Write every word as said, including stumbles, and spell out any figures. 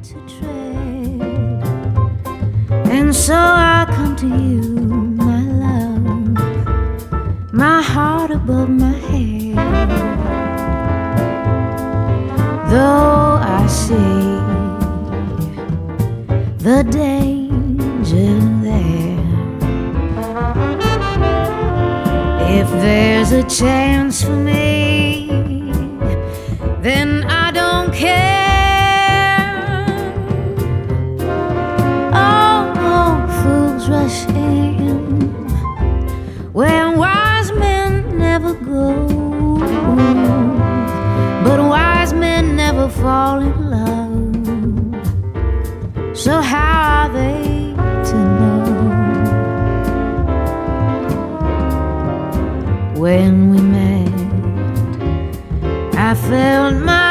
to tread. And so I come to you, my love, my heart above my head. Though I see the danger there, if there's a chance for me, then I don't care. Oh, oh, fools rush in where wise men never go, but wise men never fall in love. So how are they to know? When we met, I felt my